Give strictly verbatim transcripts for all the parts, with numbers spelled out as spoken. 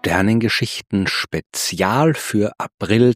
Sternengeschichten Spezial für April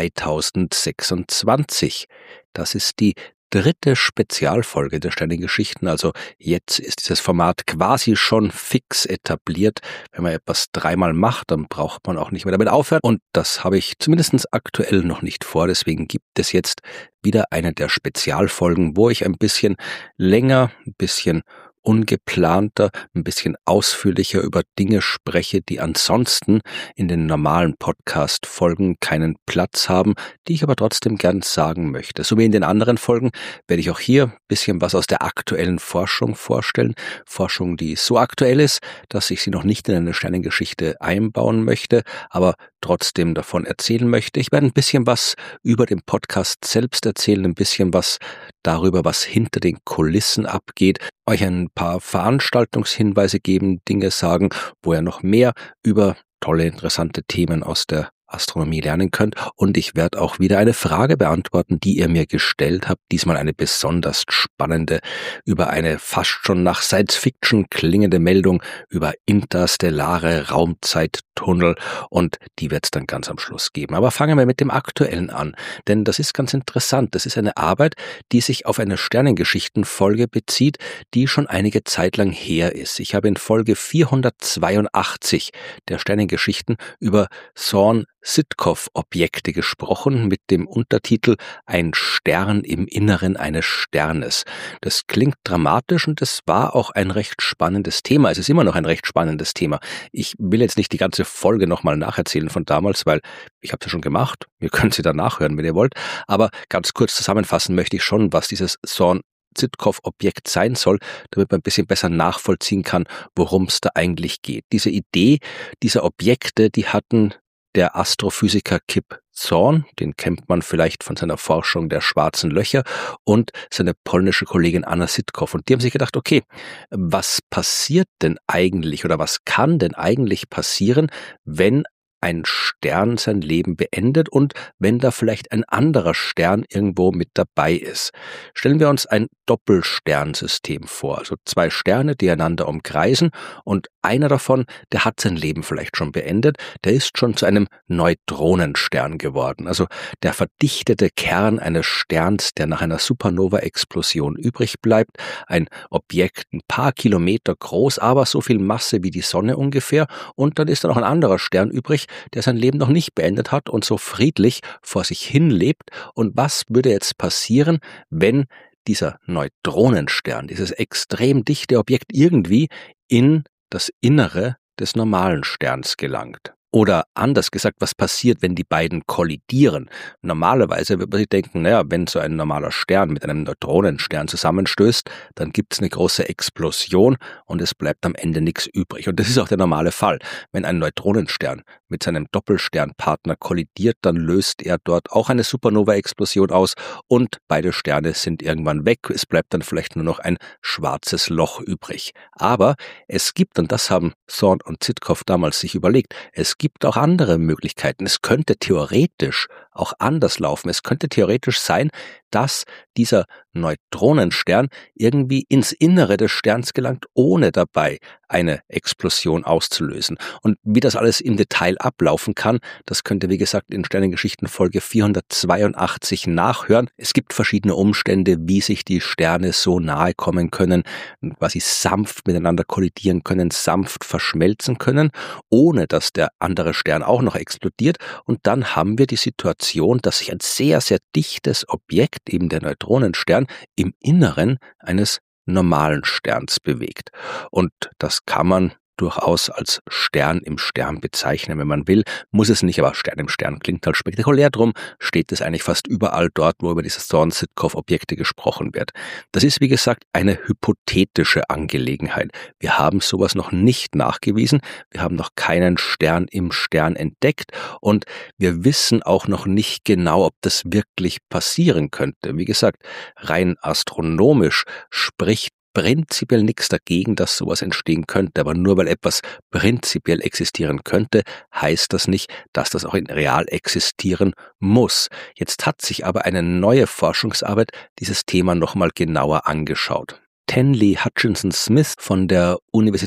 zweitausendsechsundzwanzig. Das ist die dritte Spezialfolge der Sternengeschichten, also jetzt ist dieses Format quasi schon fix etabliert. Wenn man etwas dreimal macht, dann braucht man auch nicht mehr damit aufhören und das habe ich zumindest aktuell noch nicht vor, deswegen gibt es jetzt wieder eine der Spezialfolgen, wo ich ein bisschen länger, ein bisschen ungeplanter, ein bisschen ausführlicher über Dinge spreche, die ansonsten in den normalen Podcast-Folgen keinen Platz haben, die ich aber trotzdem gern sagen möchte. So wie in den anderen Folgen werde ich auch hier ein bisschen was aus der aktuellen Forschung vorstellen. Forschung, die so aktuell ist, dass ich sie noch nicht in eine Sternengeschichte einbauen möchte, aber trotzdem davon erzählen möchte. Ich werde ein bisschen was über den Podcast selbst erzählen, ein bisschen was darüber, was hinter den Kulissen abgeht, euch ein paar Veranstaltungshinweise geben, Dinge sagen, wo ihr noch mehr über tolle, interessante Themen aus der Astronomie lernen könnt und ich werde auch wieder eine Frage beantworten, die ihr mir gestellt habt, diesmal eine besonders spannende, über eine fast schon nach Science-Fiction klingende Meldung über interstellare Raumzeittunnel und die wird es dann ganz am Schluss geben. Aber fangen wir mit dem Aktuellen an, denn das ist ganz interessant. Das ist eine Arbeit, die sich auf eine Sternengeschichtenfolge bezieht, die schon einige Zeit lang her ist. Ich habe in Folge vierhundertzweiundachtzig der Sternengeschichten über Thorne-Sitkoff-Objekte gesprochen mit dem Untertitel Ein Stern im Inneren eines Sternes. Das klingt dramatisch und es war auch ein recht spannendes Thema. Es ist immer noch ein recht spannendes Thema. Ich will jetzt nicht die ganze Folge nochmal nacherzählen von damals, weil ich habe es ja schon gemacht. Ihr könnt sie dann nachhören, wenn ihr wollt. Aber ganz kurz zusammenfassen möchte ich schon, was dieses Thorne Sitkoff-Objekt sein soll, damit man ein bisschen besser nachvollziehen kann, worum es da eigentlich geht. Diese Idee dieser Objekte, die hatten der Astrophysiker Kip Thorne, den kennt man vielleicht von seiner Forschung der schwarzen Löcher, und seine polnische Kollegin Anna Sitkoff. Und die haben sich gedacht, okay, was passiert denn eigentlich oder was kann denn eigentlich passieren, wenn ein Stern sein Leben beendet und wenn da vielleicht ein anderer Stern irgendwo mit dabei ist. Stellen wir uns ein Doppelsternsystem vor, also zwei Sterne, die einander umkreisen und einer davon, der hat sein Leben vielleicht schon beendet, der ist schon zu einem Neutronenstern geworden, also der verdichtete Kern eines Sterns, der nach einer Supernova-Explosion übrig bleibt, ein Objekt ein paar Kilometer groß, aber so viel Masse wie die Sonne ungefähr und dann ist da noch ein anderer Stern übrig, der sein Leben noch nicht beendet hat und so friedlich vor sich hin lebt. Und was würde jetzt passieren, wenn dieser Neutronenstern, dieses extrem dichte Objekt irgendwie in das Innere des normalen Sterns gelangt? Oder anders gesagt, was passiert, wenn die beiden kollidieren? Normalerweise würde man sich denken, naja, wenn so ein normaler Stern mit einem Neutronenstern zusammenstößt, dann gibt es eine große Explosion und es bleibt am Ende nichts übrig. Und das ist auch der normale Fall. Wenn ein Neutronenstern mit seinem Doppelsternpartner kollidiert, dann löst er dort auch eine Supernova-Explosion aus und beide Sterne sind irgendwann weg. Es bleibt dann vielleicht nur noch ein schwarzes Loch übrig. Aber es gibt, und das haben Thorne und Sitkoff damals sich überlegt, es gibt gibt auch andere Möglichkeiten. Es könnte theoretisch auch anders laufen. Es könnte theoretisch sein, dass dieser Neutronenstern irgendwie ins Innere des Sterns gelangt, ohne dabei eine Explosion auszulösen. Und wie das alles im Detail ablaufen kann, das könnt ihr, wie gesagt, in Sternengeschichten Folge vierhundertzweiundachtzig nachhören. Es gibt verschiedene Umstände, wie sich die Sterne so nahe kommen können, quasi sanft miteinander kollidieren können, sanft verschmelzen können, ohne dass der andere Stern auch noch explodiert. Und dann haben wir die Situation, dass sich ein sehr, sehr dichtes Objekt, eben der Neutronenstern, im Inneren eines normalen Sterns bewegt. Und das kann man durchaus als Stern im Stern bezeichnen, wenn man will. Muss es nicht, aber Stern im Stern klingt halt spektakulär, drum steht es eigentlich fast überall dort, wo über diese Thorne-Sitkoff-Objekte gesprochen wird. Das ist, wie gesagt, eine hypothetische Angelegenheit. Wir haben sowas noch nicht nachgewiesen, wir haben noch keinen Stern im Stern entdeckt und wir wissen auch noch nicht genau, ob das wirklich passieren könnte. Wie gesagt, rein astronomisch spricht prinzipiell nichts dagegen, dass sowas entstehen könnte, aber nur weil etwas prinzipiell existieren könnte, heißt das nicht, dass das auch in real existieren muss. Jetzt hat sich aber eine neue Forschungsarbeit dieses Thema nochmal genauer angeschaut. Tenley Hutchinson Smith von der Universität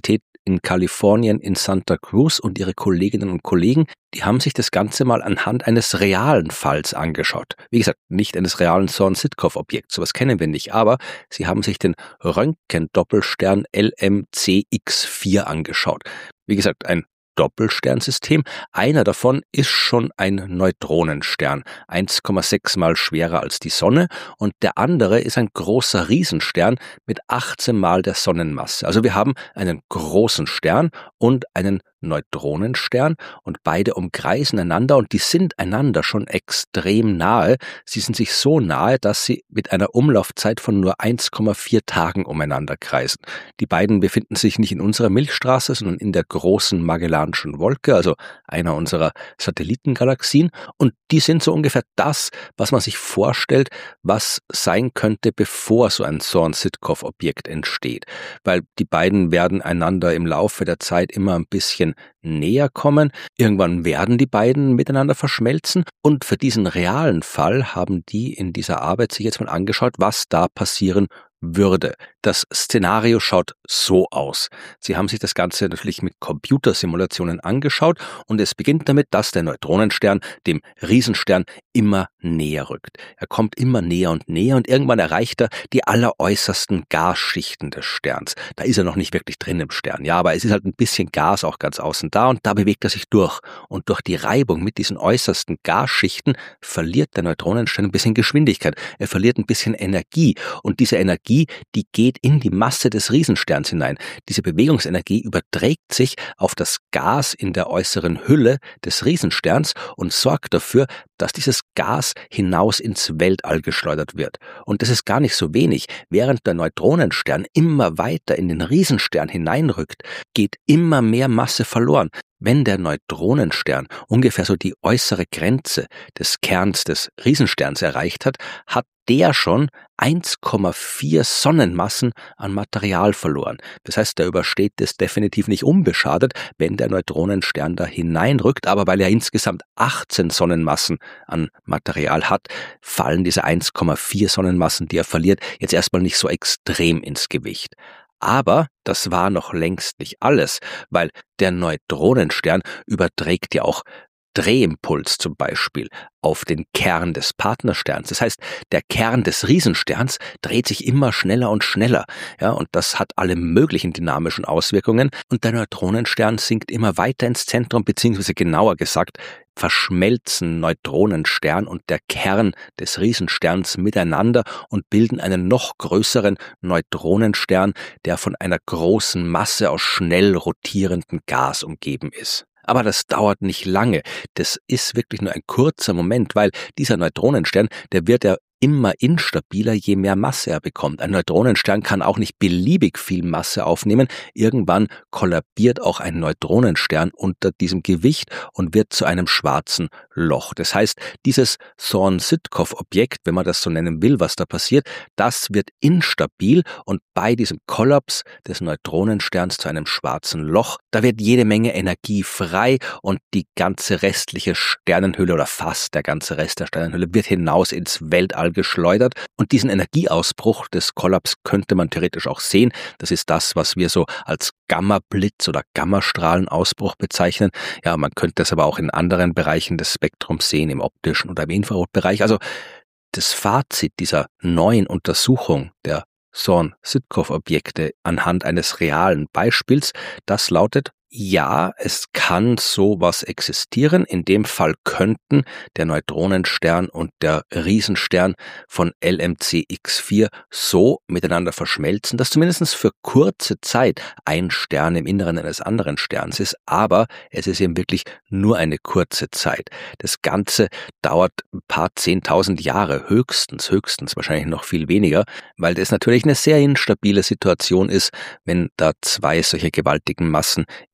in Kalifornien in Santa Cruz und ihre Kolleginnen und Kollegen, die haben sich das Ganze mal anhand eines realen Falls angeschaut. Wie gesagt, nicht eines realen Zorn-Sittkov-Objekts, sowas kennen wir nicht, aber sie haben sich den Röntgen-Doppelstern L M C X vier angeschaut. Wie gesagt, ein Doppelsternsystem. Einer davon ist schon ein Neutronenstern, eins Komma sechs Mal schwerer als die Sonne, und der andere ist ein großer Riesenstern mit achtzehn Mal der Sonnenmasse. Also wir haben einen großen Stern und einen Neutronenstern und beide umkreisen einander und die sind einander schon extrem nahe. Sie sind sich so nahe, dass sie mit einer Umlaufzeit von nur eins Komma vier Tagen umeinander kreisen. Die beiden befinden sich nicht in unserer Milchstraße, sondern in der großen Magellanischen Wolke, also einer unserer Satellitengalaxien, und die sind so ungefähr das, was man sich vorstellt, was sein könnte, bevor so ein Zorn-Sittkov-Objekt entsteht. Weil die beiden werden einander im Laufe der Zeit immer ein bisschen näher kommen. Irgendwann werden die beiden miteinander verschmelzen, und für diesen realen Fall haben die in dieser Arbeit sich jetzt mal angeschaut, was da passieren würde. Das Szenario schaut so aus. Sie haben sich das Ganze natürlich mit Computersimulationen angeschaut und es beginnt damit, dass der Neutronenstern dem Riesenstern immer näher rückt. Er kommt immer näher und näher und irgendwann erreicht er die alleräußersten Gasschichten des Sterns. Da ist er noch nicht wirklich drin im Stern, ja, aber es ist halt ein bisschen Gas auch ganz außen da und da bewegt er sich durch. Und durch die Reibung mit diesen äußersten Gasschichten verliert der Neutronenstern ein bisschen Geschwindigkeit. Er verliert ein bisschen Energie und diese Energie die geht in die Masse des Riesensterns hinein. Diese Bewegungsenergie überträgt sich auf das Gas in der äußeren Hülle des Riesensterns und sorgt dafür, dass dieses Gas hinaus ins Weltall geschleudert wird. Und das ist gar nicht so wenig. Während der Neutronenstern immer weiter in den Riesenstern hineinrückt, geht immer mehr Masse verloren. Wenn der Neutronenstern ungefähr so die äußere Grenze des Kerns des Riesensterns erreicht hat, hat der schon eins Komma vier Sonnenmassen an Material verloren. Das heißt, der übersteht das definitiv nicht unbeschadet, wenn der Neutronenstern da hineinrückt, aber weil er insgesamt achtzehn Sonnenmassen an Material hat, fallen diese eins Komma vier Sonnenmassen, die er verliert, jetzt erstmal nicht so extrem ins Gewicht. Aber das war noch längst nicht alles, weil der Neutronenstern überträgt ja auch Drehimpuls zum Beispiel auf den Kern des Partnersterns. Das heißt, der Kern des Riesensterns dreht sich immer schneller und schneller. Ja, und das hat alle möglichen dynamischen Auswirkungen. Und der Neutronenstern sinkt immer weiter ins Zentrum, beziehungsweise genauer gesagt, verschmelzen Neutronenstern und der Kern des Riesensterns miteinander und bilden einen noch größeren Neutronenstern, der von einer großen Masse aus schnell rotierendem Gas umgeben ist. Aber das dauert nicht lange. Das ist wirklich nur ein kurzer Moment, weil dieser Neutronenstern, der wird ja immer instabiler, je mehr Masse er bekommt. Ein Neutronenstern kann auch nicht beliebig viel Masse aufnehmen. Irgendwann kollabiert auch ein Neutronenstern unter diesem Gewicht und wird zu einem schwarzen Loch. Das heißt, dieses Zorn-Sittkov-Objekt, wenn man das so nennen will, was da passiert, das wird instabil und bei diesem Kollaps des Neutronensterns zu einem schwarzen Loch, da wird jede Menge Energie frei und die ganze restliche Sternenhülle oder fast der ganze Rest der Sternenhülle wird hinaus ins Weltall geschleudert und diesen Energieausbruch des Kollaps könnte man theoretisch auch sehen. Das ist das, was wir so als Gamma-Blitz oder Gammastrahlenausbruch bezeichnen. Ja, man könnte das aber auch in anderen Bereichen des Spektrums sehen, im optischen oder im Infrarotbereich. Also das Fazit dieser neuen Untersuchung der Zorn-Sittkov-Objekte anhand eines realen Beispiels, das lautet: Ja, es kann sowas existieren. In dem Fall könnten der Neutronenstern und der Riesenstern von L M C X vier so miteinander verschmelzen, dass zumindest für kurze Zeit ein Stern im Inneren eines anderen Sterns ist, aber es ist eben wirklich nur eine kurze Zeit. Das Ganze dauert ein paar zehntausend Jahre, höchstens, höchstens, wahrscheinlich noch viel weniger, weil das natürlich eine sehr instabile Situation ist, wenn da zwei solche gewaltigen Massen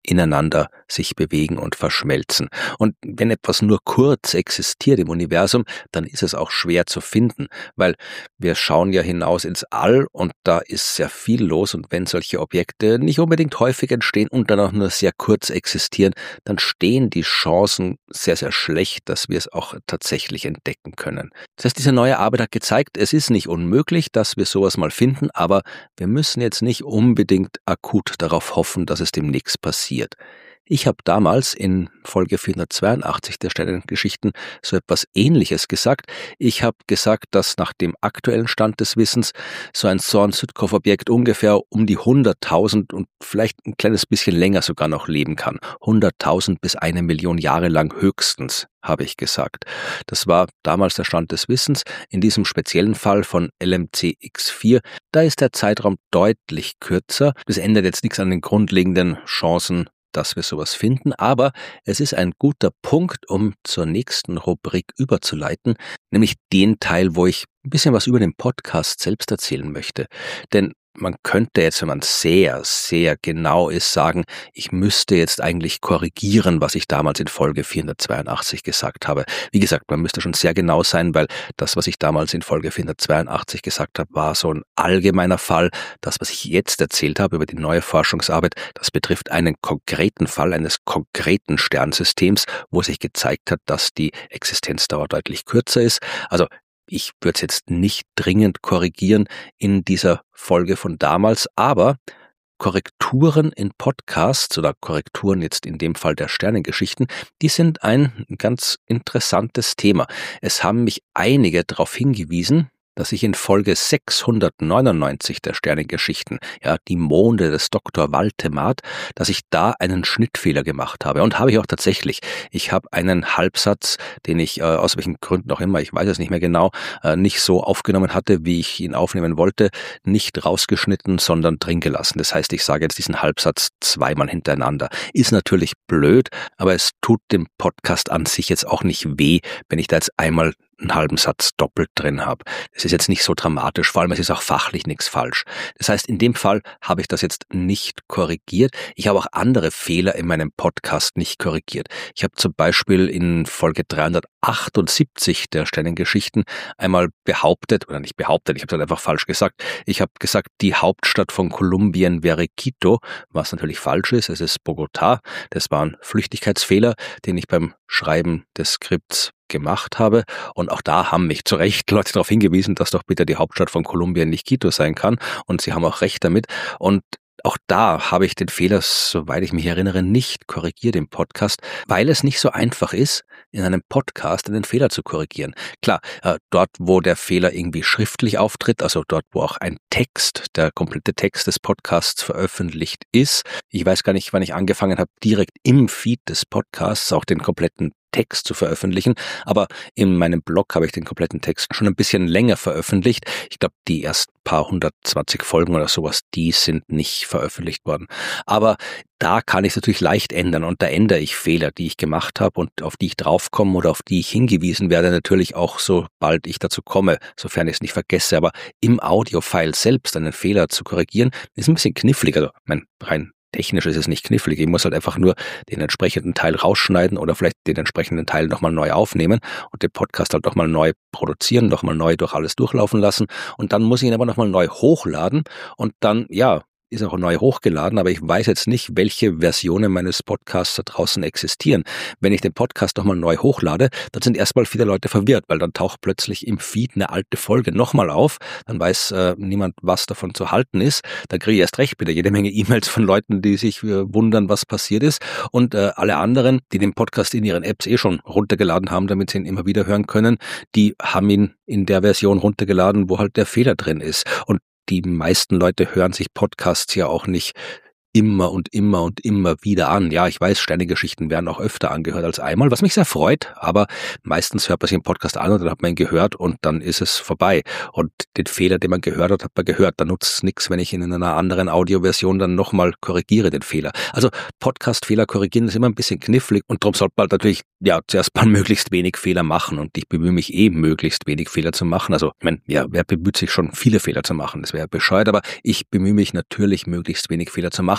ineinander sich bewegen und verschmelzen. Und wenn etwas nur kurz existiert im Universum, dann ist es auch schwer zu finden, weil wir schauen ja hinaus ins All und da ist sehr viel los, und wenn solche Objekte nicht unbedingt häufig entstehen und dann auch nur sehr kurz existieren, dann stehen die Chancen sehr, sehr schlecht, dass wir es auch tatsächlich entdecken können. Das heißt, diese neue Arbeit hat gezeigt, es ist nicht unmöglich, dass wir sowas mal finden, aber wir müssen jetzt nicht unbedingt akut darauf hoffen, dass es demnächst passiert. Ich habe damals in Folge vierhundertzweiundachtzig der Sternengeschichten so etwas Ähnliches gesagt. Ich habe gesagt, dass nach dem aktuellen Stand des Wissens so ein Soren-Südkow-Objekt ungefähr um die hunderttausend und vielleicht ein kleines bisschen länger sogar noch leben kann. hunderttausend bis eine Million Jahre lang höchstens, habe ich gesagt. Das war damals der Stand des Wissens. In diesem speziellen Fall von L M C X vier, da ist der Zeitraum deutlich kürzer. Das ändert jetzt nichts an den grundlegenden Chancen, dass wir sowas finden, aber es ist ein guter Punkt, um zur nächsten Rubrik überzuleiten, nämlich den Teil, wo ich ein bisschen was über den Podcast selbst erzählen möchte. Denn man könnte jetzt, wenn man sehr, sehr genau ist, sagen, ich müsste jetzt eigentlich korrigieren, was ich damals in Folge vierhundertzweiundachtzig gesagt habe. Wie gesagt, man müsste schon sehr genau sein, weil das, was ich damals in Folge vierhundertzweiundachtzig gesagt habe, war so ein allgemeiner Fall. Das, was ich jetzt erzählt habe über die neue Forschungsarbeit, das betrifft einen konkreten Fall eines konkreten Sternsystems, wo sich gezeigt hat, dass die Existenzdauer deutlich kürzer ist. Also ich würde es jetzt nicht dringend korrigieren in dieser Folge von damals, aber Korrekturen in Podcasts oder Korrekturen jetzt in dem Fall der Sternengeschichten, die sind ein ganz interessantes Thema. Es haben mich einige darauf hingewiesen, dass ich in Folge sechshundertneunundneunzig der Sternengeschichten, ja, die Monde des Doktor Waldemar, dass ich da einen Schnittfehler gemacht habe. Und habe ich auch tatsächlich. Ich habe einen Halbsatz, den ich äh, aus welchen Gründen auch immer, ich weiß es nicht mehr genau, äh, nicht so aufgenommen hatte, wie ich ihn aufnehmen wollte, nicht rausgeschnitten, sondern drin gelassen. Das heißt, ich sage jetzt diesen Halbsatz zweimal hintereinander. Ist natürlich blöd, aber es tut dem Podcast an sich jetzt auch nicht weh, wenn ich da jetzt einmal einen halben Satz doppelt drin habe. Das ist jetzt nicht so dramatisch, vor allem es ist auch fachlich nichts falsch. Das heißt, in dem Fall habe ich das jetzt nicht korrigiert. Ich habe auch andere Fehler in meinem Podcast nicht korrigiert. Ich habe zum Beispiel in Folge dreihundertachtundsiebzig der Sternengeschichten einmal behauptet, oder nicht behauptet, ich habe es halt einfach falsch gesagt, ich habe gesagt, die Hauptstadt von Kolumbien wäre Quito, was natürlich falsch ist, es ist Bogotá. Das war ein Flüchtigkeitsfehler, den ich beim Schreiben des Skripts gemacht habe. Und auch da haben mich zu Recht Leute darauf hingewiesen, dass doch bitte die Hauptstadt von Kolumbien nicht Quito sein kann. Und sie haben auch recht damit. Und auch da habe ich den Fehler, soweit ich mich erinnere, nicht korrigiert im Podcast, weil es nicht so einfach ist, in einem Podcast einen Fehler zu korrigieren. Klar, äh, dort, wo der Fehler irgendwie schriftlich auftritt, also dort, wo auch ein Text, der komplette Text des Podcasts veröffentlicht ist. Ich weiß gar nicht, wann ich angefangen habe, direkt im Feed des Podcasts auch den kompletten Text zu veröffentlichen, aber in meinem Blog habe ich den kompletten Text schon ein bisschen länger veröffentlicht. Ich glaube, die ersten paar hundertzwanzig Folgen oder sowas, die sind nicht veröffentlicht worden. Aber da kann ich es natürlich leicht ändern und da ändere ich Fehler, die ich gemacht habe und auf die ich draufkomme oder auf die ich hingewiesen werde, natürlich auch, sobald ich dazu komme, sofern ich es nicht vergesse. Aber im Audiofile selbst einen Fehler zu korrigieren, ist ein bisschen knifflig. Also mein rein technisch ist es nicht knifflig. Ich muss halt einfach nur den entsprechenden Teil rausschneiden oder vielleicht den entsprechenden Teil nochmal neu aufnehmen und den Podcast halt nochmal neu produzieren, nochmal neu durch alles durchlaufen lassen. Und dann muss ich ihn aber nochmal neu hochladen und dann, ja, ist auch neu hochgeladen, aber ich weiß jetzt nicht, welche Versionen meines Podcasts da draußen existieren. Wenn ich den Podcast nochmal neu hochlade, dann sind erstmal viele Leute verwirrt, weil dann taucht plötzlich im Feed eine alte Folge nochmal auf, dann weiß äh, niemand, was davon zu halten ist. Dann kriege ich erst recht wieder jede Menge E-Mails von Leuten, die sich äh, wundern, was passiert ist, und äh, alle anderen, die den Podcast in ihren Apps eh schon runtergeladen haben, damit sie ihn immer wieder hören können, die haben ihn in der Version runtergeladen, wo halt der Fehler drin ist. Und die meisten Leute hören sich Podcasts ja auch nicht immer und immer und immer wieder an. Ja, ich weiß, Sternengeschichten werden auch öfter angehört als einmal, was mich sehr freut, aber meistens hört man sich einen Podcast an und dann hat man ihn gehört und dann ist es vorbei. Und den Fehler, den man gehört hat, hat man gehört. Da nutzt es nichts, wenn ich ihn in einer anderen Audioversion dann nochmal korrigiere, den Fehler. Also Podcast-Fehler korrigieren ist immer ein bisschen knifflig und darum sollte man natürlich ja zuerst mal möglichst wenig Fehler machen und ich bemühe mich eh, möglichst wenig Fehler zu machen. Also, ich meine, ja, wer bemüht sich schon, viele Fehler zu machen? Das wäre bescheuert, aber ich bemühe mich natürlich, möglichst wenig Fehler zu machen.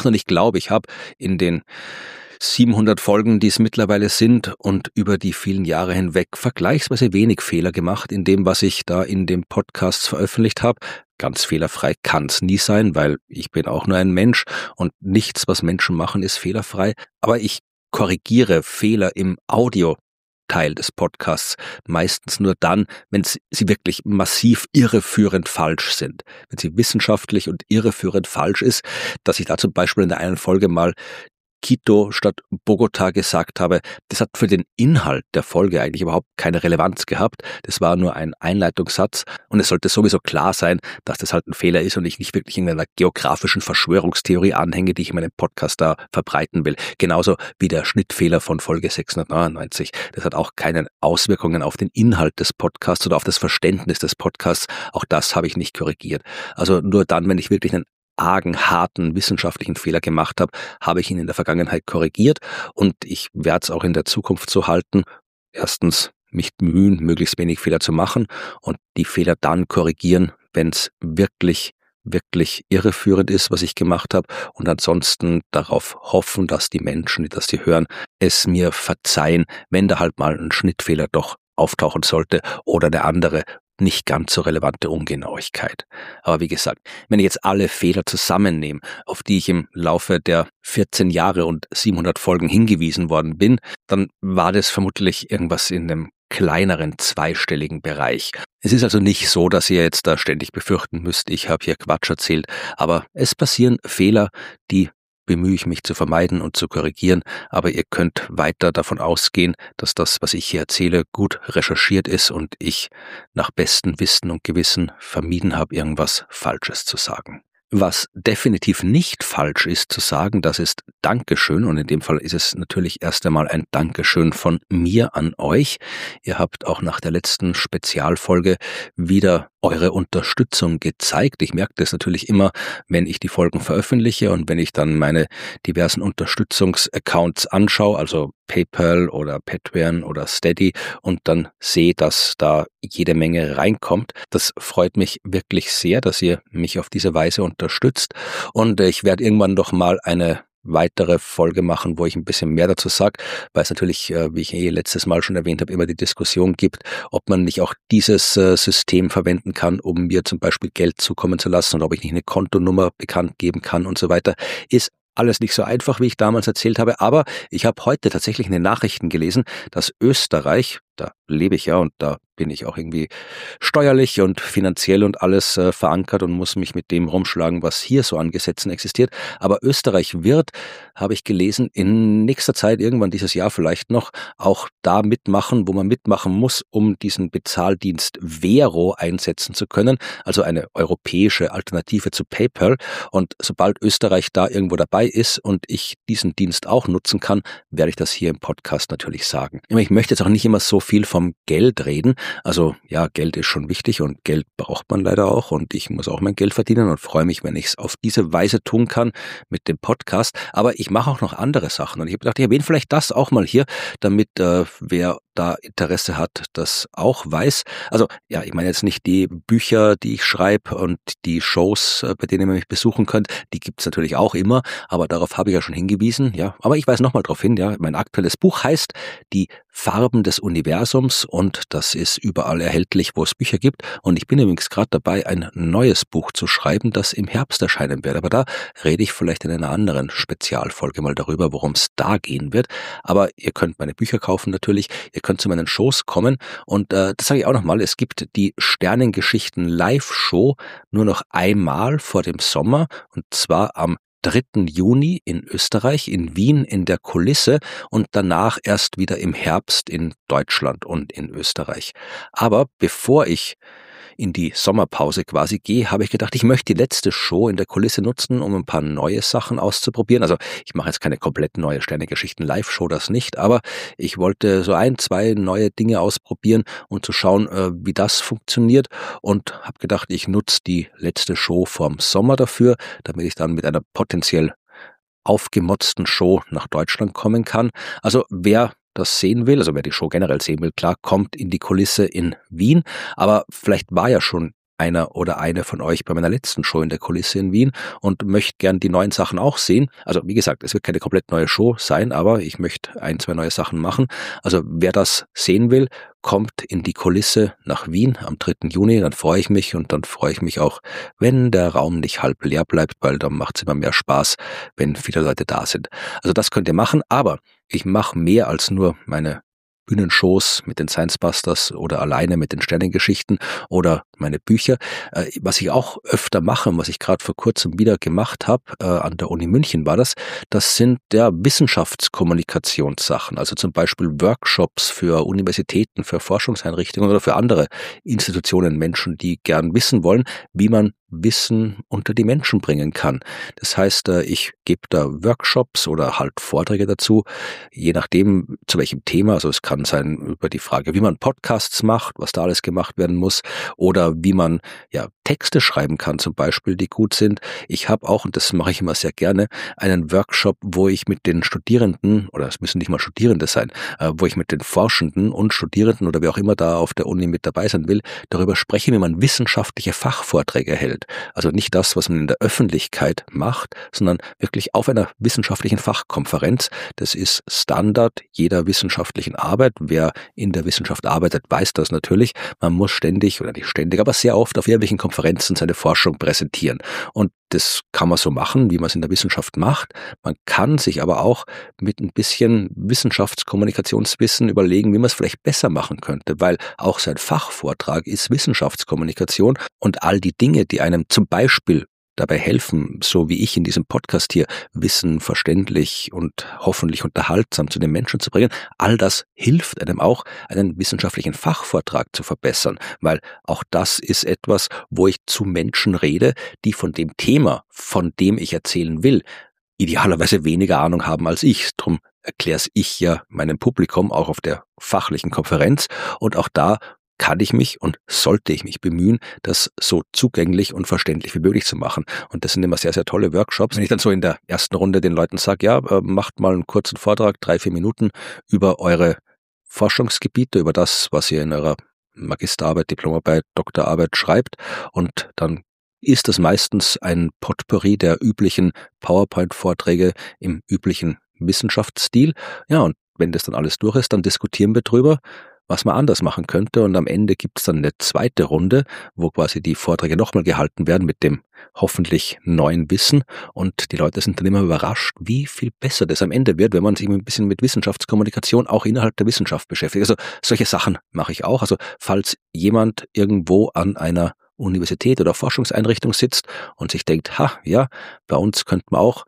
gemacht und ich glaube, ich habe in den siebenhundert Folgen, die es mittlerweile sind und über die vielen Jahre hinweg vergleichsweise wenig Fehler gemacht in dem, was ich da in dem Podcast veröffentlicht habe. Ganz fehlerfrei kann es nie sein, weil ich bin auch nur ein Mensch und nichts, was Menschen machen, ist fehlerfrei. Aber ich korrigiere Fehler im Audio Teil des Podcasts meistens nur dann, wenn sie wirklich massiv irreführend falsch sind. Wenn sie wissenschaftlich und irreführend falsch ist, dass ich da zum Beispiel in der einen Folge mal Quito statt Bogotá gesagt habe, das hat für den Inhalt der Folge eigentlich überhaupt keine Relevanz gehabt. Das war nur ein Einleitungssatz und es sollte sowieso klar sein, dass das halt ein Fehler ist und ich nicht wirklich in einer geografischen Verschwörungstheorie anhänge, die ich in meinem Podcast da verbreiten will. Genauso wie der Schnittfehler von Folge sechshundertneunundneunzig. Das hat auch keine Auswirkungen auf den Inhalt des Podcasts oder auf das Verständnis des Podcasts. Auch das habe ich nicht korrigiert. Also nur dann, wenn ich wirklich einen argen, harten wissenschaftlichen Fehler gemacht habe, habe ich ihn in der Vergangenheit korrigiert und ich werde es auch in der Zukunft so halten. Erstens, mich bemühen, möglichst wenig Fehler zu machen und die Fehler dann korrigieren, wenn es wirklich, wirklich irreführend ist, was ich gemacht habe und ansonsten darauf hoffen, dass die Menschen, die das hier hören, es mir verzeihen, wenn da halt mal ein Schnittfehler doch auftauchen sollte oder der andere nicht ganz so relevante Ungenauigkeit. Aber wie gesagt, wenn ich jetzt alle Fehler zusammennehme, auf die ich im Laufe der vierzehn Jahre und siebenhundert Folgen hingewiesen worden bin, dann war das vermutlich irgendwas in einem kleineren zweistelligen Bereich. Es ist also nicht so, dass ihr jetzt da ständig befürchten müsst, ich habe hier Quatsch erzählt, aber es passieren Fehler, die bemühe ich mich zu vermeiden und zu korrigieren, aber ihr könnt weiter davon ausgehen, dass das, was ich hier erzähle, gut recherchiert ist und ich nach bestem Wissen und Gewissen vermieden habe, irgendwas Falsches zu sagen. Was definitiv nicht falsch ist zu sagen, das ist Dankeschön und in dem Fall ist es natürlich erst einmal ein Dankeschön von mir an euch. Ihr habt auch nach der letzten Spezialfolge wieder eure Unterstützung gezeigt. Ich merke das natürlich immer, wenn ich die Folgen veröffentliche und wenn ich dann meine diversen Unterstützungsaccounts anschaue, also PayPal oder Patreon oder Steady und dann sehe, dass da jede Menge reinkommt. Das freut mich wirklich sehr, dass ihr mich auf diese Weise unterstützt und ich werde irgendwann doch mal eine weitere Folge machen, wo ich ein bisschen mehr dazu sage, weil es natürlich, wie ich eh letztes Mal schon erwähnt habe, immer die Diskussion gibt, ob man nicht auch dieses System verwenden kann, um mir zum Beispiel Geld zukommen zu lassen und ob ich nicht eine Kontonummer bekannt geben kann und so weiter, ist alles nicht so einfach, wie ich damals erzählt habe, aber ich habe heute tatsächlich in den Nachrichten gelesen, dass Österreich, da lebe ich ja und da bin ich auch irgendwie steuerlich und finanziell und alles äh, verankert und muss mich mit dem rumschlagen, was hier so an Gesetzen existiert. Aber Österreich wird, habe ich gelesen, in nächster Zeit, irgendwann dieses Jahr vielleicht noch, auch da mitmachen, wo man mitmachen muss, um diesen Bezahldienst Vero einsetzen zu können, also eine europäische Alternative zu PayPal. Und sobald Österreich da irgendwo dabei ist und ich diesen Dienst auch nutzen kann, werde ich das hier im Podcast natürlich sagen. Ich möchte jetzt auch nicht immer so viel vom Geld reden. Also ja, Geld ist schon wichtig und Geld braucht man leider auch und ich muss auch mein Geld verdienen und freue mich, wenn ich es auf diese Weise tun kann mit dem Podcast. Aber ich mache auch noch andere Sachen und ich habe gedacht, ich erwähne vielleicht das auch mal hier, damit äh, wer da Interesse hat, das auch weiß. Also ja, ich meine jetzt nicht die Bücher, die ich schreibe und die Shows, bei denen ihr mich besuchen könnt, die gibt's natürlich auch immer, aber darauf habe ich ja schon hingewiesen, ja. Aber ich weise nochmal darauf hin, ja, mein aktuelles Buch heißt Die Farben des Universums und das ist überall erhältlich, wo es Bücher gibt. Und ich bin übrigens gerade dabei, ein neues Buch zu schreiben, das im Herbst erscheinen wird. Aber da rede ich vielleicht in einer anderen Spezialfolge mal darüber, worum es da gehen wird. Aber ihr könnt meine Bücher kaufen natürlich, ihr könnt zu meinen Shows kommen und äh, das sage ich auch nochmal, es gibt die Sternengeschichten Live-Show nur noch einmal vor dem Sommer und zwar am dritten Juni in Österreich, in Wien in der Kulisse und danach erst wieder im Herbst in Deutschland und in Österreich. Aber bevor ich in die Sommerpause quasi gehe, habe ich gedacht, ich möchte die letzte Show in der Kulisse nutzen, um ein paar neue Sachen auszuprobieren. Also ich mache jetzt keine komplett neue Sternengeschichten-Live-Show, das nicht, aber ich wollte so ein, zwei neue Dinge ausprobieren und zu schauen, wie das funktioniert und habe gedacht, ich nutze die letzte Show vorm Sommer dafür, damit ich dann mit einer potenziell aufgemotzten Show nach Deutschland kommen kann. Also wer das sehen will, also wer die Show generell sehen will, klar, kommt in die Kulisse in Wien, aber vielleicht war ja schon einer oder eine von euch bei meiner letzten Show in der Kulisse in Wien und möchte gern die neuen Sachen auch sehen. Also wie gesagt, es wird keine komplett neue Show sein, aber ich möchte ein, zwei neue Sachen machen. Also wer das sehen will, kommt in die Kulisse nach Wien am dritten Juni, dann freue ich mich und dann freue ich mich auch, wenn der Raum nicht halb leer bleibt, weil dann macht es immer mehr Spaß, wenn viele Leute da sind. Also das könnt ihr machen, aber ich mache mehr als nur meine Bühnenshows mit den Science Busters oder alleine mit den Sternengeschichten oder meine Bücher. Äh, was ich auch öfter mache und was ich gerade vor kurzem wieder gemacht habe, äh, an der Uni München war das, das sind ja Wissenschaftskommunikationssachen, also zum Beispiel Workshops für Universitäten, für Forschungseinrichtungen oder für andere Institutionen, Menschen, die gern wissen wollen, wie man Wissen unter die Menschen bringen kann. Das heißt, ich gebe da Workshops oder halt Vorträge dazu, je nachdem zu welchem Thema. Also es kann sein über die Frage, wie man Podcasts macht, was da alles gemacht werden muss, oder wie man ja Texte schreiben kann, zum Beispiel, die gut sind. Ich habe auch, und das mache ich immer sehr gerne, einen Workshop, wo ich mit den Studierenden, oder es müssen nicht mal Studierende sein, wo ich mit den Forschenden und Studierenden oder wer auch immer da auf der Uni mit dabei sein will, darüber spreche, wie man wissenschaftliche Fachvorträge hält. Also nicht das, was man in der Öffentlichkeit macht, sondern wirklich auf einer wissenschaftlichen Fachkonferenz. Das ist Standard jeder wissenschaftlichen Arbeit. Wer in der Wissenschaft arbeitet, weiß das natürlich. Man muss ständig, oder nicht ständig, aber sehr oft auf irgendwelchen Konferenzen seine Forschung präsentieren. Und das kann man so machen, wie man es in der Wissenschaft macht. Man kann sich aber auch mit ein bisschen Wissenschaftskommunikationswissen überlegen, wie man es vielleicht besser machen könnte, weil auch sein Fachvortrag ist Wissenschaftskommunikation und all die Dinge, die einem zum Beispiel dabei helfen, so wie ich in diesem Podcast hier, Wissen verständlich und hoffentlich unterhaltsam zu den Menschen zu bringen. All das hilft einem auch, einen wissenschaftlichen Fachvortrag zu verbessern, weil auch das ist etwas, wo ich zu Menschen rede, die von dem Thema, von dem ich erzählen will, idealerweise weniger Ahnung haben als ich. Drum erkläre es ich ja meinem Publikum auch auf der fachlichen Konferenz und auch da kann ich mich und sollte ich mich bemühen, das so zugänglich und verständlich wie möglich zu machen. Und das sind immer sehr, sehr tolle Workshops. Wenn ich dann so in der ersten Runde den Leuten sage, ja, macht mal einen kurzen Vortrag, drei, vier Minuten über eure Forschungsgebiete, über das, was ihr in eurer Magisterarbeit, Diplomarbeit, Doktorarbeit schreibt, und dann ist das meistens ein Potpourri der üblichen PowerPoint-Vorträge im üblichen Wissenschaftsstil. Ja, und wenn das dann alles durch ist, dann diskutieren wir drüber, was man anders machen könnte, und am Ende gibt es dann eine zweite Runde, wo quasi die Vorträge nochmal gehalten werden mit dem hoffentlich neuen Wissen, und die Leute sind dann immer überrascht, wie viel besser das am Ende wird, wenn man sich ein bisschen mit Wissenschaftskommunikation auch innerhalb der Wissenschaft beschäftigt. Also solche Sachen mache ich auch. Also falls jemand irgendwo an einer Universität oder Forschungseinrichtung sitzt und sich denkt, ha, ja, bei uns könnte man auch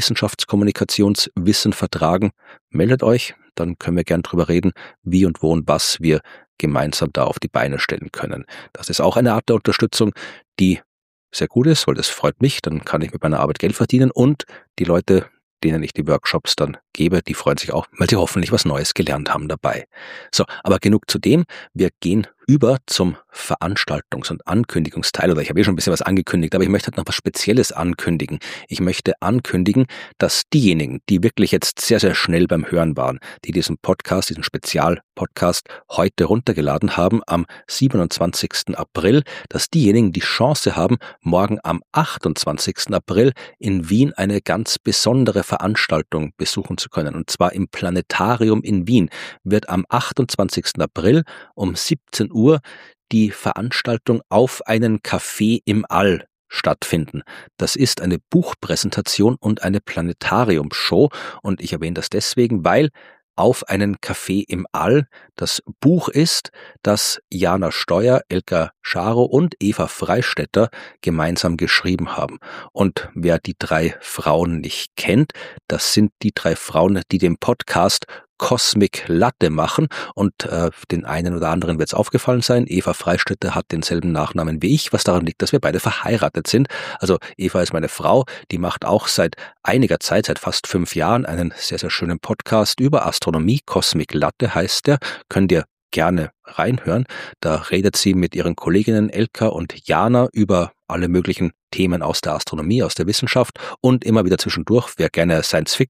Wissenschaftskommunikationswissen vertragen, meldet euch, dann können wir gern drüber reden, wie und wo und was wir gemeinsam da auf die Beine stellen können. Das ist auch eine Art der Unterstützung, die sehr gut ist, weil das freut mich, dann kann ich mit meiner Arbeit Geld verdienen, und die Leute, denen ich die Workshops dann gebe, die freuen sich auch, weil sie hoffentlich was Neues gelernt haben dabei. So, aber genug zu dem. Wir gehen über zum Veranstaltungs- und Ankündigungsteil, oder ich habe eh schon ein bisschen was angekündigt, aber ich möchte noch was Spezielles ankündigen. Ich möchte ankündigen, dass diejenigen, die wirklich jetzt sehr, sehr schnell beim Hören waren, die diesen Podcast, diesen Spezial-Podcast heute runtergeladen haben, am siebenundzwanzigsten April, dass diejenigen die Chance haben, morgen am achtundzwanzigsten April in Wien eine ganz besondere Veranstaltung besuchen zu können. Und zwar im Planetarium in Wien wird am achtundzwanzigsten April um siebzehn Uhr die Veranstaltung Auf einen Kaffee im All stattfinden. Das ist eine Buchpräsentation und eine Planetariumshow, und ich erwähne das deswegen, weil Auf einen Kaffee im All das Buch ist, das Jana Steuer, Elka Scharo und Eva Freistetter gemeinsam geschrieben haben. Und wer die drei Frauen nicht kennt, das sind die drei Frauen, die den Podcast Cosmic Latte machen, und äh, den einen oder anderen wird es aufgefallen sein, Eva Freistetter hat denselben Nachnamen wie ich, was daran liegt, dass wir beide verheiratet sind. Also Eva ist meine Frau, die macht auch seit einiger Zeit, seit fast fünf Jahren, einen sehr, sehr schönen Podcast über Astronomie. Cosmic Latte heißt der, könnt ihr gerne reinhören. Da redet sie mit ihren Kolleginnen Elka und Jana über alle möglichen Themen aus der Astronomie, aus der Wissenschaft, und immer wieder zwischendurch, wer gerne Science Fiction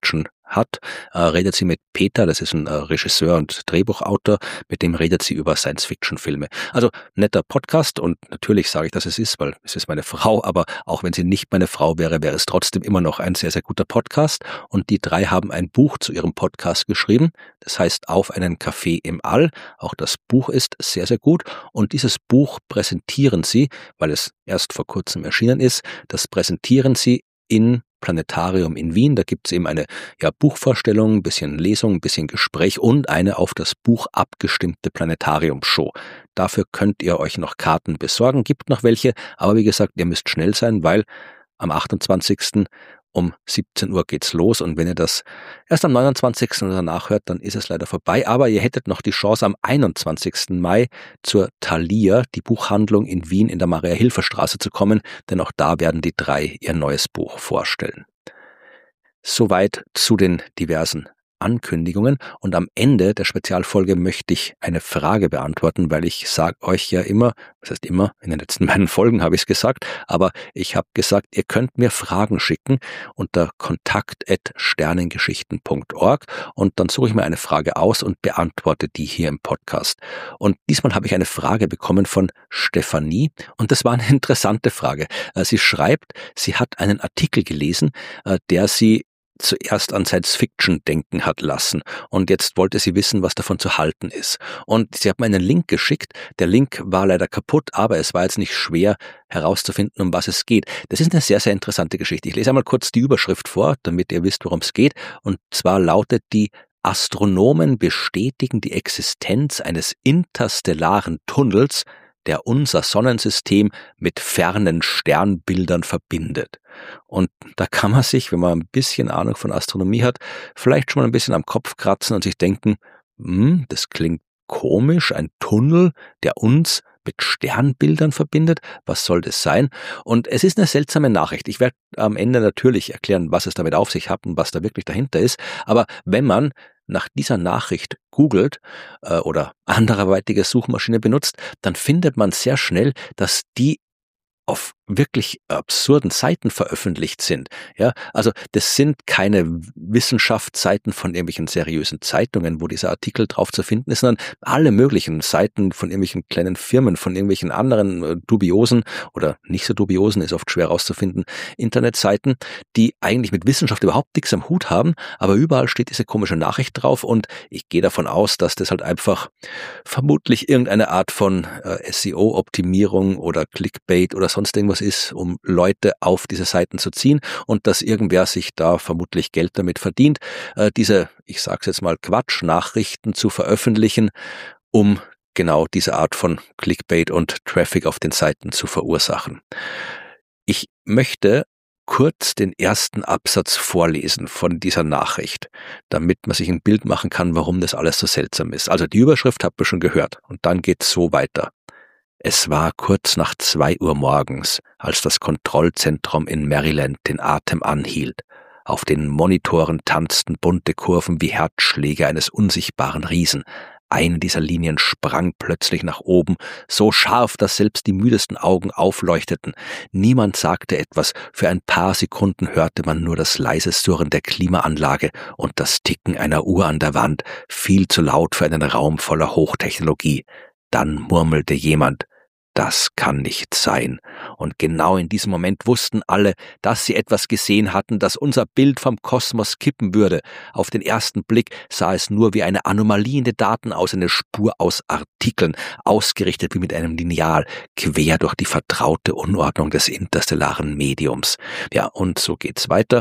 hat, äh, redet sie mit Peter, das ist ein äh, Regisseur und Drehbuchautor, mit dem redet sie über Science-Fiction-Filme. Also netter Podcast und natürlich sage ich, dass es ist, weil es ist meine Frau, aber auch wenn sie nicht meine Frau wäre, wäre es trotzdem immer noch ein sehr, sehr guter Podcast. Und die drei haben ein Buch zu ihrem Podcast geschrieben, das heißt Auf einen Kaffee im All. Auch das Buch ist sehr, sehr gut und dieses Buch präsentieren sie, weil es erst vor kurzem erschienen ist, das präsentieren sie in Planetarium in Wien. Da gibt es eben eine ja, Buchvorstellung, ein bisschen Lesung, ein bisschen Gespräch und eine auf das Buch abgestimmte Planetarium-Show. Dafür könnt ihr euch noch Karten besorgen, gibt noch welche, aber wie gesagt, ihr müsst schnell sein, weil am achtundzwanzigsten um siebzehn Uhr geht's los und wenn ihr das erst am neunundzwanzigsten oder danach hört, dann ist es leider vorbei. Aber ihr hättet noch die Chance am einundzwanzigsten Mai zur Thalia, die Buchhandlung in Wien in der Maria-Hilfer-Straße zu kommen, denn auch da werden die drei ihr neues Buch vorstellen. Soweit zu den diversen Ankündigungen und am Ende der Spezialfolge möchte ich eine Frage beantworten, weil ich sage euch ja immer, das heißt immer, in den letzten beiden Folgen habe ich es gesagt, aber ich habe gesagt, ihr könnt mir Fragen schicken unter kontakt at sternengeschichten punkt org und dann suche ich mir eine Frage aus und beantworte die hier im Podcast. Und diesmal habe ich eine Frage bekommen von Stefanie und das war eine interessante Frage. Sie schreibt, sie hat einen Artikel gelesen, der sie zuerst an Science-Fiction denken hat lassen und jetzt wollte sie wissen, was davon zu halten ist. Und sie hat mir einen Link geschickt. Der Link war leider kaputt, aber es war jetzt nicht schwer herauszufinden, um was es geht. Das ist eine sehr, sehr interessante Geschichte. Ich lese einmal kurz die Überschrift vor, damit ihr wisst, worum es geht. Und zwar lautet die: Astronomen bestätigen die Existenz eines interstellaren Tunnels, der unser Sonnensystem mit fernen Sternbildern verbindet. Und da kann man sich, wenn man ein bisschen Ahnung von Astronomie hat, vielleicht schon mal ein bisschen am Kopf kratzen und sich denken, hm, das klingt komisch, ein Tunnel, der uns mit Sternbildern verbindet, was soll das sein? Und es ist eine seltsame Nachricht. Ich werde am Ende natürlich erklären, was es damit auf sich hat und was da wirklich dahinter ist, aber wenn man nach dieser Nachricht googelt äh, oder anderweitige Suchmaschine benutzt, dann findet man sehr schnell, dass die auf wirklich absurden Seiten veröffentlicht sind. Ja, also das sind keine Wissenschaftsseiten von irgendwelchen seriösen Zeitungen, wo dieser Artikel drauf zu finden ist, sondern alle möglichen Seiten von irgendwelchen kleinen Firmen, von irgendwelchen anderen äh, dubiosen oder nicht so dubiosen, ist oft schwer rauszufinden, Internetseiten, die eigentlich mit Wissenschaft überhaupt nichts am Hut haben, aber überall steht diese komische Nachricht drauf und ich gehe davon aus, dass das halt einfach vermutlich irgendeine Art von äh, S E O-Optimierung oder Clickbait oder sonst irgendwas ist, um Leute auf diese Seiten zu ziehen und dass irgendwer sich da vermutlich Geld damit verdient, äh, diese, ich sag's jetzt mal, Quatsch-Nachrichten zu veröffentlichen, um genau diese Art von Clickbait und Traffic auf den Seiten zu verursachen. Ich möchte kurz den ersten Absatz vorlesen von dieser Nachricht, damit man sich ein Bild machen kann, warum das alles so seltsam ist. Also die Überschrift habt ihr schon gehört und dann geht's so weiter. Es war kurz nach zwei Uhr morgens, als das Kontrollzentrum in Maryland den Atem anhielt. Auf den Monitoren tanzten bunte Kurven wie Herzschläge eines unsichtbaren Riesen. Eine dieser Linien sprang plötzlich nach oben, so scharf, dass selbst die müdesten Augen aufleuchteten. Niemand sagte etwas, für ein paar Sekunden hörte man nur das leise Surren der Klimaanlage und das Ticken einer Uhr an der Wand, viel zu laut für einen Raum voller Hochtechnologie. Dann murmelte jemand, das kann nicht sein. Und genau in diesem Moment wussten alle, dass sie etwas gesehen hatten, das unser Bild vom Kosmos kippen würde. Auf den ersten Blick sah es nur wie eine Anomalie in den Daten aus, eine Spur aus Artikeln, ausgerichtet wie mit einem Lineal, quer durch die vertraute Unordnung des interstellaren Mediums. Ja, und so geht's weiter.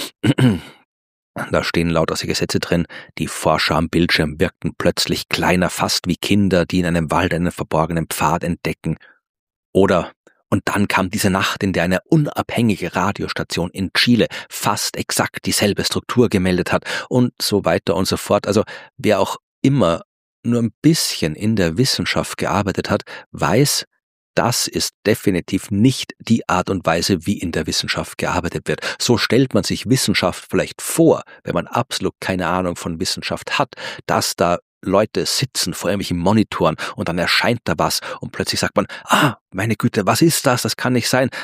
Da stehen lauter solche Sätze drin, die Forscher am Bildschirm wirkten plötzlich kleiner, fast wie Kinder, die in einem Wald einen verborgenen Pfad entdecken. Oder, und dann kam diese Nacht, in der eine unabhängige Radiostation in Chile fast exakt dieselbe Struktur gemeldet hat und so weiter und so fort. Also wer auch immer nur ein bisschen in der Wissenschaft gearbeitet hat, weiß, das ist definitiv nicht die Art und Weise, wie in der Wissenschaft gearbeitet wird. So stellt man sich Wissenschaft vielleicht vor, wenn man absolut keine Ahnung von Wissenschaft hat, dass da Leute sitzen vor irgendwelchen Monitoren und dann erscheint da was und plötzlich sagt man, ah, meine Güte, was ist das? Das kann nicht sein. Aber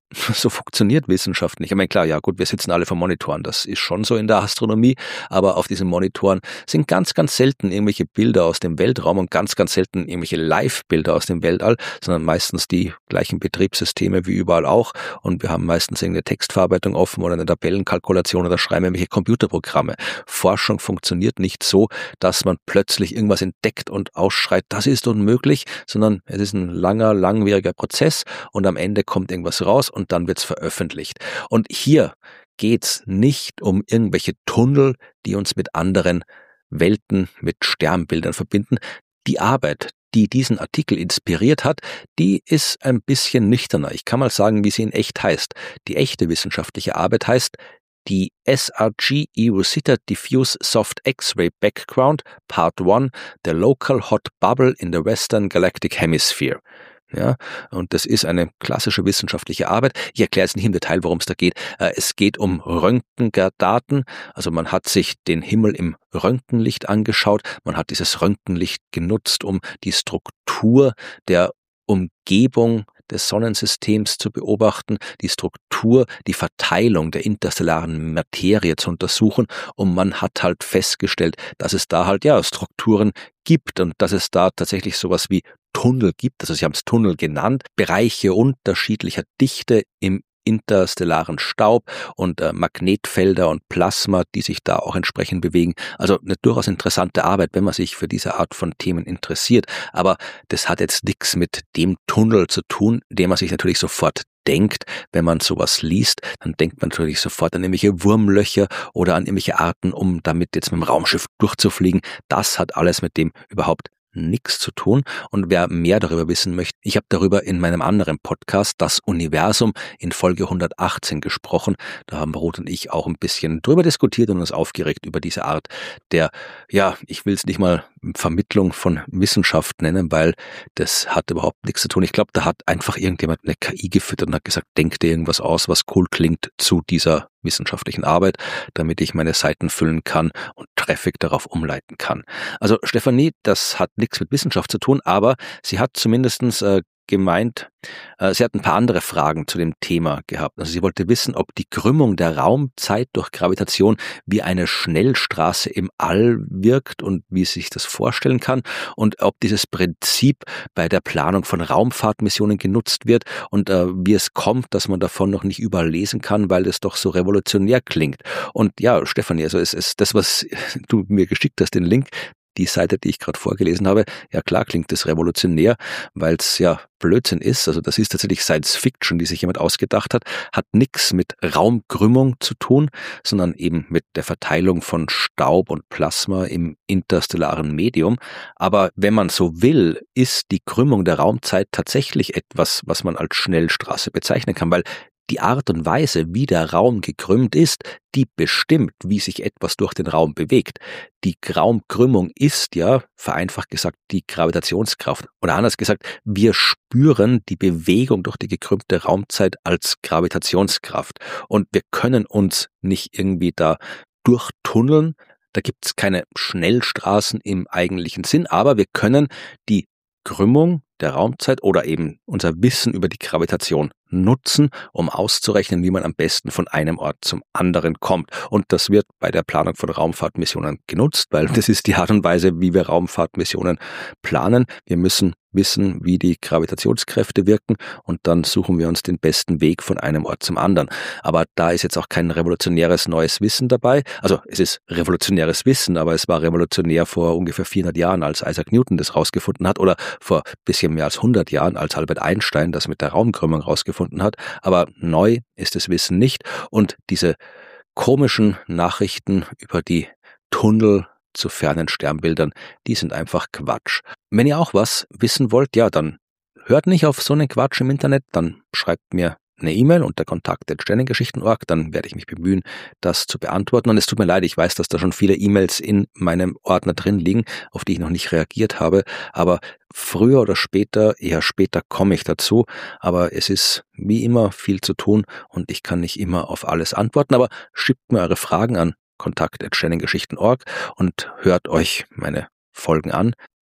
so funktioniert Wissenschaft nicht. Ich meine, klar, ja gut, wir sitzen alle vor Monitoren, das ist schon so in der Astronomie, aber auf diesen Monitoren sind ganz, ganz selten irgendwelche Bilder aus dem Weltraum und ganz, ganz selten irgendwelche Live-Bilder aus dem Weltall, sondern meistens die gleichen Betriebssysteme wie überall auch, und wir haben meistens irgendeine Textverarbeitung offen oder eine Tabellenkalkulation oder schreiben irgendwelche Computerprogramme. Forschung funktioniert nicht so, dass man plötzlich irgendwas entdeckt und ausschreit, das ist unmöglich, sondern es ist ein langer, langwieriger Prozess und am Ende kommt irgendwas raus und dann wird's veröffentlicht. Und hier geht's nicht um irgendwelche Tunnel, die uns mit anderen Welten, mit Sternbildern verbinden. Die Arbeit, die diesen Artikel inspiriert hat, die ist ein bisschen nüchterner. Ich kann mal sagen, wie sie in echt heißt. Die echte wissenschaftliche Arbeit heißt die S R G Eosita Diffuse Soft X-Ray Background Part eins, The Local Hot Bubble in the Western Galactic Hemisphere. Ja, und das ist eine klassische wissenschaftliche Arbeit. Ich erkläre jetzt nicht im Detail, worum es da geht. Es geht um Röntgendaten. Also man hat sich den Himmel im Röntgenlicht angeschaut. Man hat dieses Röntgenlicht genutzt, um die Struktur der Umgebung des Sonnensystems zu beobachten, die Struktur, die Verteilung der interstellaren Materie zu untersuchen, und man hat halt festgestellt, dass es da halt ja Strukturen gibt und dass es da tatsächlich sowas wie Tunnel gibt, also sie haben es Tunnel genannt, Bereiche unterschiedlicher Dichte im interstellaren Staub und äh, Magnetfelder und Plasma, die sich da auch entsprechend bewegen. Also eine durchaus interessante Arbeit, wenn man sich für diese Art von Themen interessiert. Aber das hat jetzt nichts mit dem Tunnel zu tun, den man sich natürlich sofort denkt, wenn man sowas liest. Dann denkt man natürlich sofort an irgendwelche Wurmlöcher oder an irgendwelche Arten, um damit jetzt mit dem Raumschiff durchzufliegen. Das hat alles mit dem überhaupt nichts zu tun. Und wer mehr darüber wissen möchte, ich habe darüber in meinem anderen Podcast, Das Universum, in Folge hundertachtzehn gesprochen. Da haben Ruth und ich auch ein bisschen drüber diskutiert und uns aufgeregt über diese Art der, ja, ich will es nicht mal Vermittlung von Wissenschaft nennen, weil das hat überhaupt nichts zu tun. Ich glaube, da hat einfach irgendjemand eine K I gefüttert und hat gesagt, denk dir irgendwas aus, was cool klingt zu dieser wissenschaftlichen Arbeit, damit ich meine Seiten füllen kann und Traffic darauf umleiten kann. Also Stefanie, das hat nichts mit Wissenschaft zu tun, aber sie hat zumindestens äh, gemeint, äh, sie hat ein paar andere Fragen zu dem Thema gehabt. Also sie wollte wissen, ob die Krümmung der Raumzeit durch Gravitation wie eine Schnellstraße im All wirkt und wie sie sich das vorstellen kann und ob dieses Prinzip bei der Planung von Raumfahrtmissionen genutzt wird und äh, wie es kommt, dass man davon noch nicht überall lesen kann, weil es doch so revolutionär klingt. Und ja, Stefanie, also es ist das, was du mir geschickt hast, den Link, die Seite, die ich gerade vorgelesen habe, ja klar klingt das revolutionär, weil es ja Blödsinn ist. Also das ist tatsächlich Science Fiction, die sich jemand ausgedacht hat, hat nichts mit Raumkrümmung zu tun, sondern eben mit der Verteilung von Staub und Plasma im interstellaren Medium. Aber wenn man so will, ist die Krümmung der Raumzeit tatsächlich etwas, was man als Schnellstraße bezeichnen kann, weil die Art und Weise, wie der Raum gekrümmt ist, die bestimmt, wie sich etwas durch den Raum bewegt. Die Raumkrümmung ist ja, vereinfacht gesagt, die Gravitationskraft. Oder anders gesagt, wir spüren die Bewegung durch die gekrümmte Raumzeit als Gravitationskraft. Und wir können uns nicht irgendwie da durchtunneln. Da gibt es keine Schnellstraßen im eigentlichen Sinn, aber wir können die Krümmung der Raumzeit oder eben unser Wissen über die Gravitation nutzen, um auszurechnen, wie man am besten von einem Ort zum anderen kommt. Und das wird bei der Planung von Raumfahrtmissionen genutzt, weil das ist die Art und Weise, wie wir Raumfahrtmissionen planen. Wir müssen wissen, wie die Gravitationskräfte wirken und dann suchen wir uns den besten Weg von einem Ort zum anderen. Aber da ist jetzt auch kein revolutionäres neues Wissen dabei. Also es ist revolutionäres Wissen, aber es war revolutionär vor ungefähr vierhundert Jahren, als Isaac Newton das rausgefunden hat, oder vor bisschen mehr als hundert Jahren, als Albert Einstein das mit der Raumkrümmung rausgefunden hat. Aber neu ist das Wissen nicht und diese komischen Nachrichten über die Tunnel zu fernen Sternbildern, die sind einfach Quatsch. Wenn ihr auch was wissen wollt, ja, dann hört nicht auf so einen Quatsch im Internet, dann schreibt mir eine E-Mail unter kontakt at sternengeschichten punkt org, dann werde ich mich bemühen, das zu beantworten. Und es tut mir leid, ich weiß, dass da schon viele E-Mails in meinem Ordner drin liegen, auf die ich noch nicht reagiert habe, aber früher oder später, eher später komme ich dazu, aber es ist wie immer viel zu tun und ich kann nicht immer auf alles antworten, aber schickt mir eure Fragen an kontakt at sternengeschichten punkt org und hört euch meine Folgen an.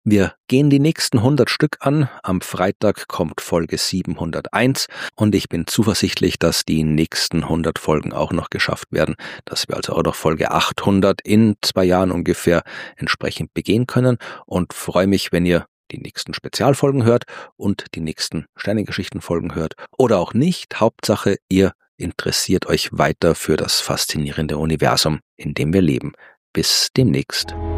Wir gehen die nächsten hundert Stück an. Am Freitag kommt Folge siebenhunderteins und ich bin zuversichtlich, dass die nächsten hundert Folgen auch noch geschafft werden, dass wir also auch noch Folge achthundert in zwei Jahren ungefähr entsprechend begehen können und freue mich, wenn ihr die nächsten Spezialfolgen hört und die nächsten Sternengeschichten-Folgen hört oder auch nicht. Hauptsache, ihr interessiert euch weiter für das faszinierende Universum, in dem wir leben. Bis demnächst.